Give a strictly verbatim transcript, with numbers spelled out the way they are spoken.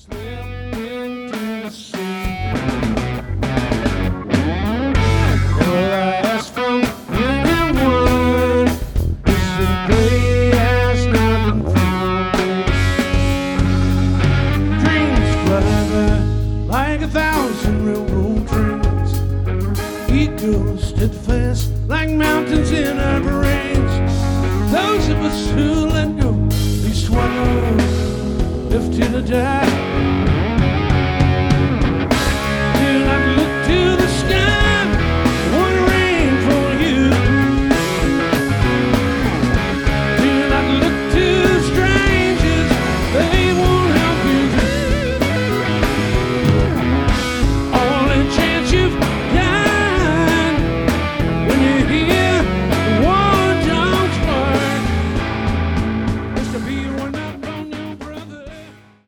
slipped into the sea. All I ask from anyone is that they ask nothing from me. Dreams fly by like a thousand railroad trains. Eagles steadfast like mountains in a range. Those of us who let go, they swallow, left here to die.